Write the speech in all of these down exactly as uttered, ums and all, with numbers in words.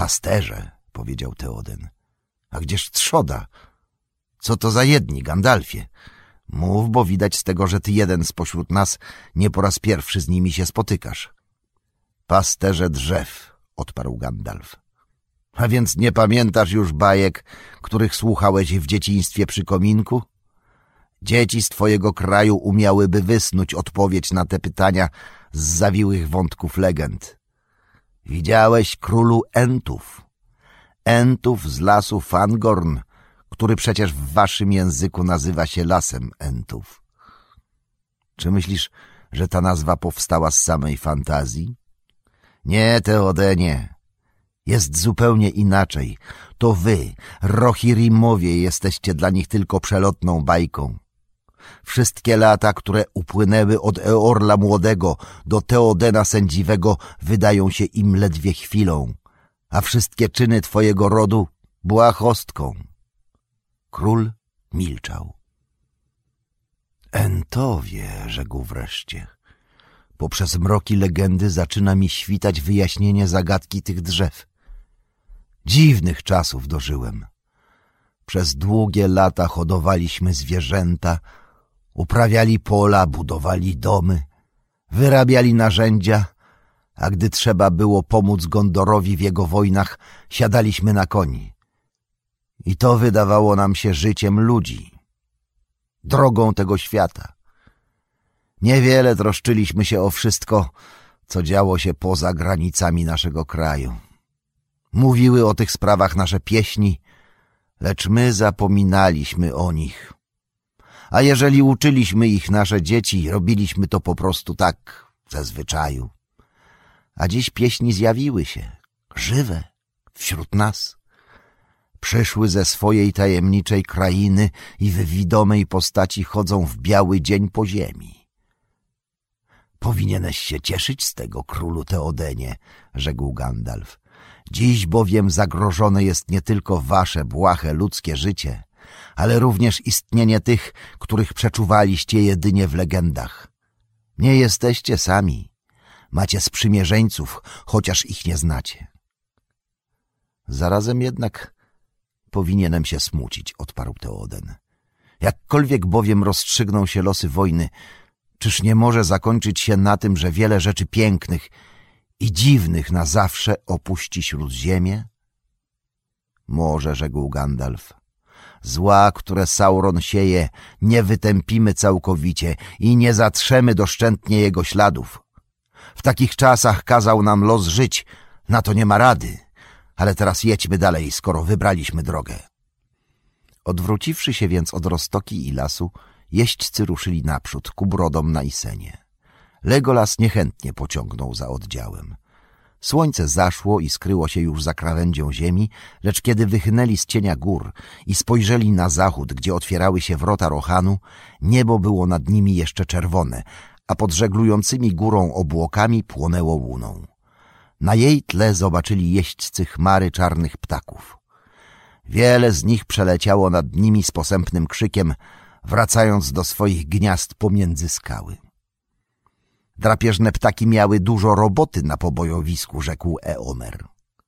Pasterze, powiedział Teoden. A gdzież trzoda? Co to za jedni, Gandalfie? Mów, bo widać z tego, że ty jeden spośród nas nie po raz pierwszy z nimi się spotykasz. Pasterze drzew, odparł Gandalf. A więc nie pamiętasz już bajek, których słuchałeś w dzieciństwie przy kominku? Dzieci z twojego kraju umiałyby wysnuć odpowiedź na te pytania z zawiłych wątków legend. Widziałeś królu Entów. Entów z lasu Fangorn, który przecież w waszym języku nazywa się lasem Entów. Czy myślisz, że ta nazwa powstała z samej fantazji? Nie, Teodenie. Jest zupełnie inaczej. To wy, Rohirrimowie, jesteście dla nich tylko przelotną bajką. Wszystkie lata, które upłynęły od Eorla Młodego do Teodena Sędziwego, wydają się im ledwie chwilą, a wszystkie czyny twojego rodu błahostką. Król milczał. Entowie, rzekł wreszcie. Poprzez mroki legendy zaczyna mi świtać wyjaśnienie zagadki tych drzew. Dziwnych czasów dożyłem. Przez długie lata hodowaliśmy zwierzęta, uprawiali pola, budowali domy, wyrabiali narzędzia, a gdy trzeba było pomóc Gondorowi w jego wojnach, siadaliśmy na koni. I to wydawało nam się życiem ludzi, drogą tego świata. Niewiele troszczyliśmy się o wszystko, co działo się poza granicami naszego kraju. Mówiły o tych sprawach nasze pieśni, lecz my zapominaliśmy o nich. A jeżeli uczyliśmy ich nasze dzieci, robiliśmy to po prostu tak, ze zwyczaju. A dziś pieśni zjawiły się, żywe, wśród nas. Przyszły ze swojej tajemniczej krainy i w widomej postaci chodzą w biały dzień po ziemi. Powinieneś się cieszyć z tego, królu Teodenie, rzekł Gandalf. Dziś bowiem zagrożone jest nie tylko wasze błahe ludzkie życie, ale również istnienie tych, których przeczuwaliście jedynie w legendach. Nie jesteście sami. Macie sprzymierzeńców, chociaż ich nie znacie. Zarazem jednak powinienem się smucić, odparł Teoden. Jakkolwiek bowiem rozstrzygną się losy wojny, czyż nie może zakończyć się na tym, że wiele rzeczy pięknych i dziwnych na zawsze opuści śródziemię? Może, rzekł Gandalf. Zła, które Sauron sieje, nie wytępimy całkowicie i nie zatrzemy doszczętnie jego śladów. W takich czasach kazał nam los żyć, na to nie ma rady, ale teraz jedźmy dalej, skoro wybraliśmy drogę. Odwróciwszy się więc od roztoki i lasu, jeźdźcy ruszyli naprzód ku brodom na Isenie. Legolas niechętnie pociągnął za oddziałem. Słońce zaszło i skryło się już za krawędzią ziemi, lecz kiedy wychynęli z cienia gór i spojrzeli na zachód, gdzie otwierały się wrota Rohanu, niebo było nad nimi jeszcze czerwone, a pod żeglującymi górą obłokami płonęło łuną. Na jej tle zobaczyli jeźdźcy chmary czarnych ptaków. Wiele z nich przeleciało nad nimi z posępnym krzykiem, wracając do swoich gniazd pomiędzy skały. Drapieżne ptaki miały dużo roboty na pobojowisku, rzekł Eomer.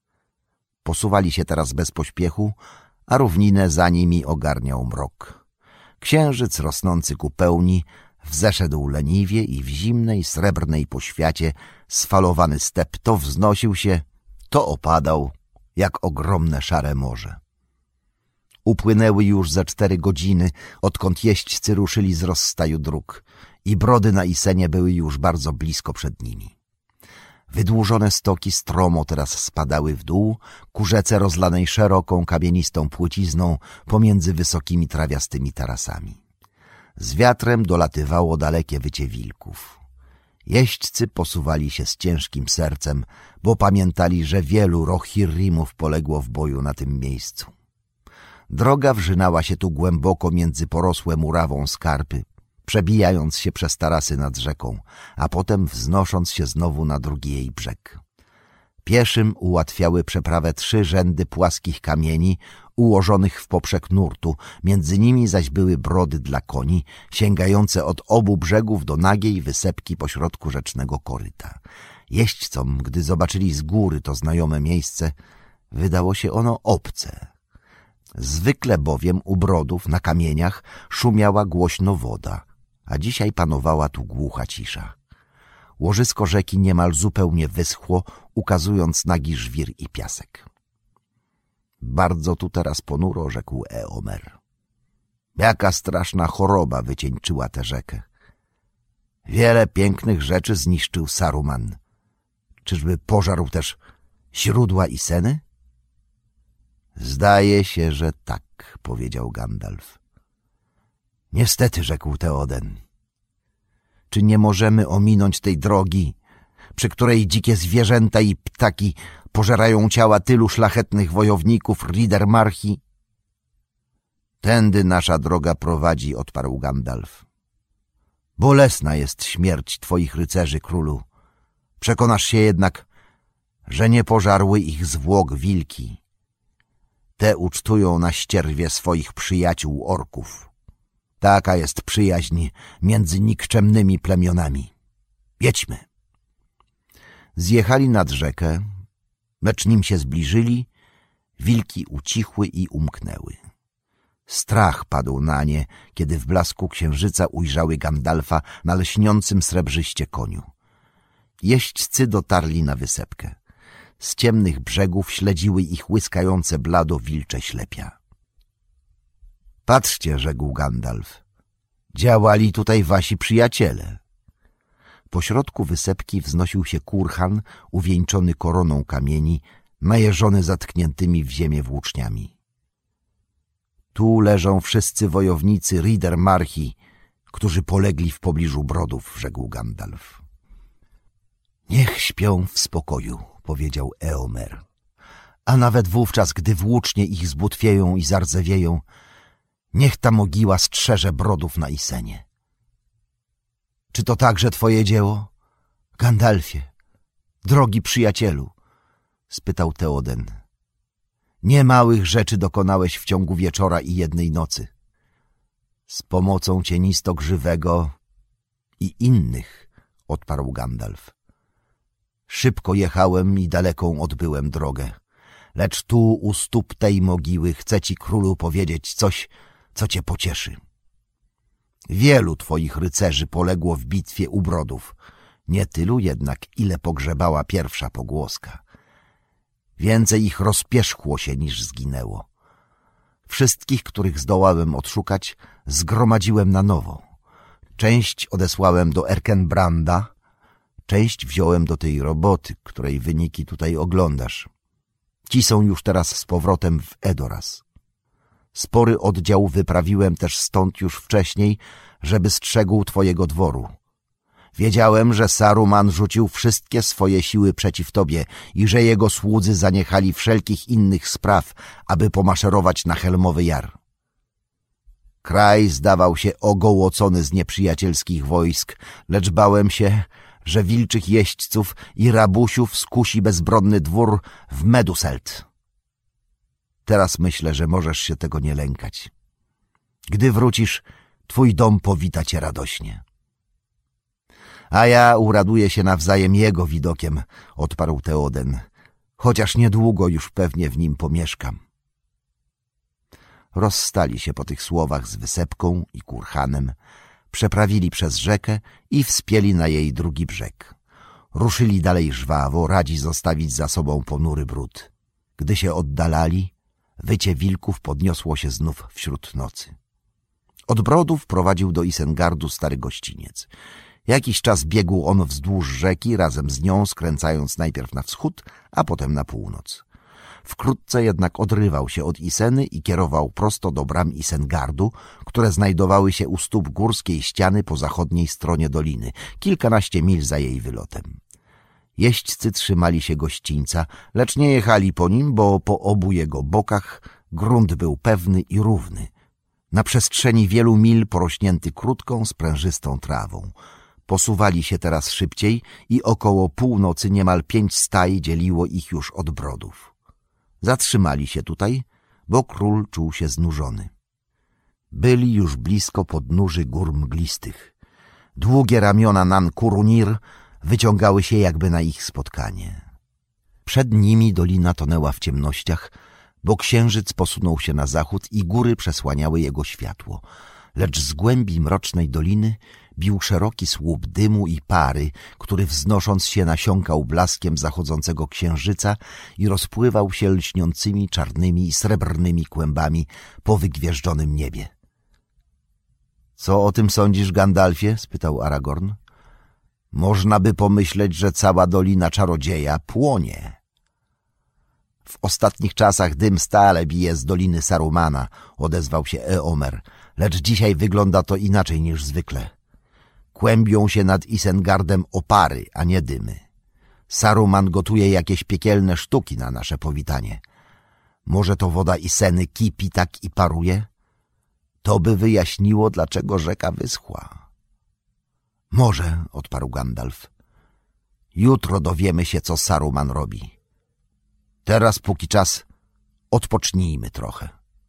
Posuwali się teraz bez pośpiechu, a równinę za nimi ogarniał mrok. Księżyc rosnący ku pełni wzeszedł leniwie i w zimnej, srebrnej poświacie sfalowany step to wznosił się, to opadał, jak ogromne szare morze. Upłynęły już ze cztery godziny, odkąd jeźdźcy ruszyli z rozstaju dróg i brody na Isenie były już bardzo blisko przed nimi. Wydłużone stoki stromo teraz spadały w dół ku rzece rozlanej szeroką, kamienistą płycizną pomiędzy wysokimi trawiastymi tarasami. Z wiatrem dolatywało dalekie wycie wilków. Jeźdźcy posuwali się z ciężkim sercem, bo pamiętali, że wielu Rohirrimów poległo w boju na tym miejscu. Droga wrzynała się tu głęboko między porosłe murawą skarpy, przebijając się przez tarasy nad rzeką, a potem wznosząc się znowu na drugi jej brzeg. Pieszym ułatwiały przeprawę trzy rzędy płaskich kamieni ułożonych w poprzek nurtu, między nimi zaś były brody dla koni, sięgające od obu brzegów do nagiej wysepki pośrodku rzecznego koryta. Jeźdźcom, gdy zobaczyli z góry to znajome miejsce, Wydało się ono obce. Zwykle bowiem u brodów na kamieniach szumiała głośno woda, a dzisiaj panowała tu głucha cisza. Łożysko rzeki niemal zupełnie wyschło, ukazując nagi żwir i piasek. Bardzo tu teraz ponuro, rzekł Eomer. Jaka straszna choroba wycieńczyła tę rzekę. Wiele pięknych rzeczy zniszczył Saruman. Czyżby pożarł też źródła Iseny? Zdaje się, że tak, powiedział Gandalf. Niestety, rzekł Theoden. Czy nie możemy ominąć tej drogi, przy której dzikie zwierzęta i ptaki pożerają ciała tylu szlachetnych wojowników Ridermarchi? Tędy nasza droga prowadzi, odparł Gandalf. Bolesna jest śmierć twoich rycerzy, królu. Przekonasz się jednak, że nie pożarły ich zwłok wilki. Te ucztują na ścierwie swoich przyjaciół orków. Taka jest przyjaźń między nikczemnymi plemionami. Jedźmy. Zjechali nad rzekę, lecz nim się zbliżyli, wilki ucichły i umknęły. Strach padł na nie, kiedy w blasku księżyca ujrzały Gandalfa na lśniącym srebrzyście koniu. Jeźdźcy dotarli na wysepkę. Z ciemnych brzegów śledziły ich łyskające blado wilcze ślepia. Patrzcie, rzekł Gandalf, działali tutaj wasi przyjaciele. Pośrodku wysepki wznosił się kurhan uwieńczony koroną kamieni, najeżony zatkniętymi w ziemię włóczniami. Tu leżą wszyscy wojownicy Ridermarchi, którzy polegli w pobliżu brodów, rzekł Gandalf. Niech śpią w spokoju, powiedział Eomer. A nawet wówczas, gdy włócznie ich zbutwieją i zardzewieją, niech ta mogiła strzeże brodów na Isenie. Czy to także twoje dzieło? Gandalfie, drogi przyjacielu, spytał Theoden. Niemałych rzeczy dokonałeś w ciągu wieczora i jednej nocy. Z pomocą cienistogrzywego i innych, odparł Gandalf. Szybko jechałem i daleką odbyłem drogę, lecz tu u stóp tej mogiły chcę ci, królu, powiedzieć coś, co cię pocieszy. Wielu twoich rycerzy poległo w bitwie u brodów, nie tylu jednak, ile pogrzebała pierwsza pogłoska. Więcej ich rozpierzchło się niż zginęło. Wszystkich, których zdołałem odszukać, zgromadziłem na nowo. Część odesłałem do Erkenbranda, część wziąłem do tej roboty, której wyniki tutaj oglądasz. Ci są już teraz z powrotem w Edoras. Spory oddział wyprawiłem też stąd już wcześniej, żeby strzegł twojego dworu. Wiedziałem, że Saruman rzucił wszystkie swoje siły przeciw tobie i że jego słudzy zaniechali wszelkich innych spraw, aby pomaszerować na Helmowy Jar. Kraj zdawał się ogołocony z nieprzyjacielskich wojsk, lecz bałem się, że wilczych jeźdźców i rabusiów skusi bezbronny dwór w Meduseld. Teraz myślę, że możesz się tego nie lękać. Gdy wrócisz, twój dom powita cię radośnie. A ja uraduję się nawzajem jego widokiem, odparł Theoden, chociaż niedługo już pewnie w nim pomieszkam. Rozstali się po tych słowach z wysepką i kurhanem, przeprawili przez rzekę i wspięli na jej drugi brzeg. Ruszyli dalej żwawo, radzi zostawić za sobą ponury brud. Gdy się oddalali, wycie wilków podniosło się znów wśród nocy. Od brodów prowadził do Isengardu stary gościniec. Jakiś czas biegł on wzdłuż rzeki, razem z nią skręcając najpierw na wschód, a potem na północ. Wkrótce jednak odrywał się od Iseny i kierował prosto do bram Isengardu, które znajdowały się u stóp górskiej ściany po zachodniej stronie doliny, kilkanaście mil za jej wylotem. Jeźdźcy trzymali się gościńca, lecz nie jechali po nim, bo po obu jego bokach grunt był pewny i równy. Na przestrzeni wielu mil porośnięty krótką, sprężystą trawą. Posuwali się teraz szybciej i około północy niemal pięć staj dzieliło ich już od brodów. Zatrzymali się tutaj, bo król czuł się znużony. Byli już blisko podnóży gór mglistych. Długie ramiona Nan-Kurunir wyciągały się jakby na ich spotkanie. Przed nimi dolina tonęła w ciemnościach, bo księżyc posunął się na zachód i góry przesłaniały jego światło. Lecz z głębi mrocznej doliny bił szeroki słup dymu i pary, który wznosząc się nasiąkał blaskiem zachodzącego księżyca i rozpływał się lśniącymi czarnymi i srebrnymi kłębami po wygwieżdżonym niebie. — Co o tym sądzisz, Gandalfie? — spytał Aragorn. — Można by pomyśleć, że cała Dolina Czarodzieja płonie. W ostatnich czasach dym stale bije z Doliny Sarumana — odezwał się Eomer, — lecz dzisiaj wygląda to inaczej niż zwykle. Kłębią się nad Isengardem opary, a nie dymy. Saruman gotuje jakieś piekielne sztuki na nasze powitanie. Może to woda Iseny kipi tak i paruje? To by wyjaśniło, dlaczego rzeka wyschła. Może, odparł Gandalf. Jutro dowiemy się, co Saruman robi. Teraz, póki czas, odpocznijmy trochę.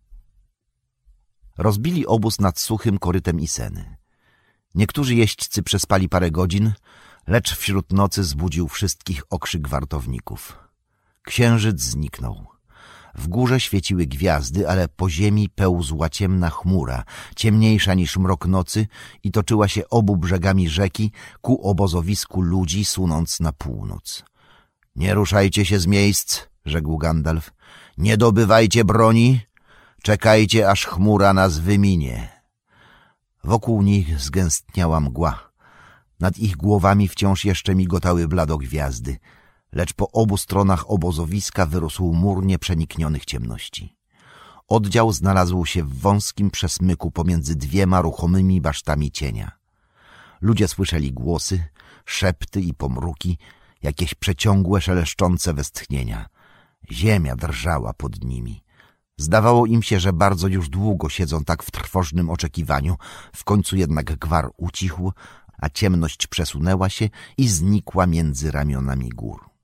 Rozbili obóz nad suchym korytem Iseny. Niektórzy jeźdźcy przespali parę godzin, lecz wśród nocy zbudził wszystkich okrzyk wartowników. Księżyc zniknął. W górze świeciły gwiazdy, ale po ziemi pełzła ciemna chmura, ciemniejsza niż mrok nocy i toczyła się obu brzegami rzeki ku obozowisku ludzi, sunąc na północ. — Nie ruszajcie się z miejsc — rzekł Gandalf. — Nie dobywajcie broni. Czekajcie, aż chmura nas wyminie. Wokół nich zgęstniała mgła. Nad ich głowami wciąż jeszcze migotały bladogwiazdy, lecz po obu stronach obozowiska wyrósł mur nieprzeniknionych ciemności. Oddział znalazł się w wąskim przesmyku pomiędzy dwiema ruchomymi basztami cienia. Ludzie słyszeli głosy, szepty i pomruki, jakieś przeciągłe, szeleszczące westchnienia. Ziemia drżała pod nimi. Zdawało im się, że bardzo już długo siedzą tak w trwożnym oczekiwaniu. W końcu jednak gwar ucichł, a ciemność przesunęła się i znikła między ramionami gór.